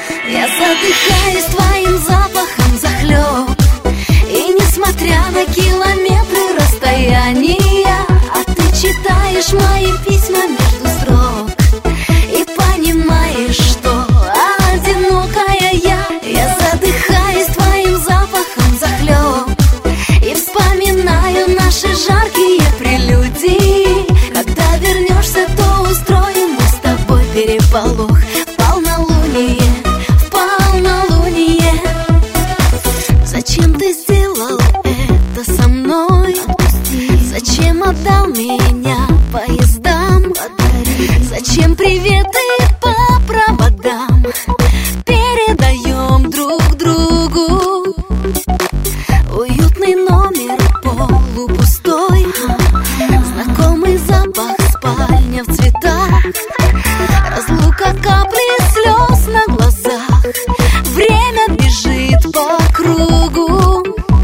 Я задыхаюсь твоим запахом взахлёб, и несмотря на километры расстояния, а ты читаешь мои письма между строк и понимаешь, что одинокая я. Я задыхаюсь твоим запахом взахлёб и вспоминаю наши жаркие прелюдии. Когда вернешься, то устроим мы с тобой переполох в полнолуние, в полнолуние. Зачем ты сделал это со мной? Зачем отдал меня поездам? Зачем приветы по проводам передаем друг другу? Уютный номер полупустой, знакомый запах, спальня в цветах, разлука, капли слез на глазах, время бежит по кругу.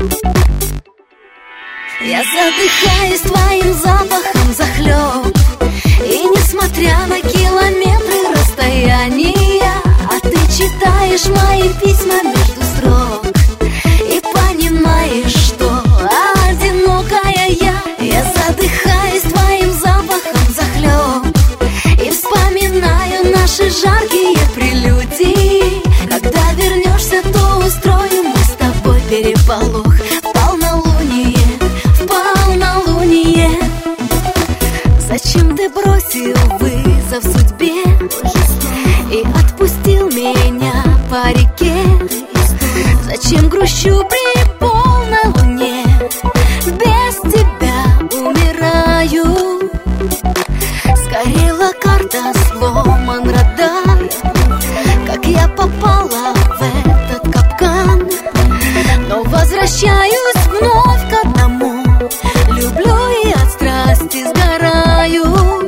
Я задыхаюсь твоим запахом взахлёб, и несмотря на километры расстояния, а ты читаешь мои письма между строк и понимаешь, что одинокая я. Я задыхаюсь твоим запахом взахлёб и вспоминаю наши жаркие прелюдии. Когда вернешься, то устроим мы с тобой переполох в полнолуние, в полнолуние. Зачем ты бросил вызов судьбе и отпустил меня по реке? Зачем грущу при полной луне? Без тебя умираю. Сгорела карта, сломан радар. Как я попала в этот капкан, но возвращаюсь вновь к одному. Люблю и от страсти сгораю.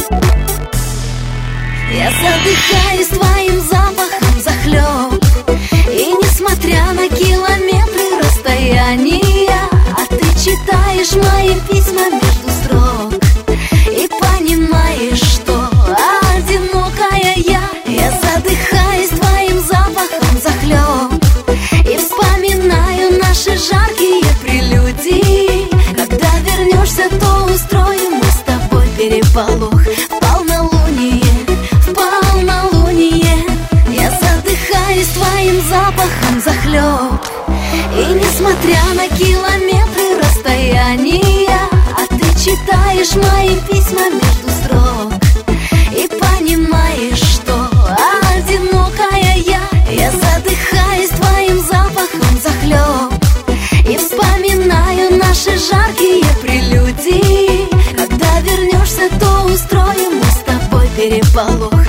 Я задыхаюсь твоим запахом взахлёб, и несмотря на километры расстояния, а ты читаешь мои письма между строк и понимаешь, что одинокая я. Я задыхаюсь твоим запахом взахлёб и вспоминаю наши жаркие прелюдии. Когда вернешься, то устроим мы с тобой переполох в полнолуние, в полнолуние. Я задыхаюсь твоим запахом взахлёб, и несмотря на километры расстояния, а ты читаешь мои письма между строк и понимаешь, что одинокая я. Я задыхаюсь твоим запахом взахлёб и вспоминаю наши жаркие прелюдии. Когда вернешься, то устроим мы с тобой переполох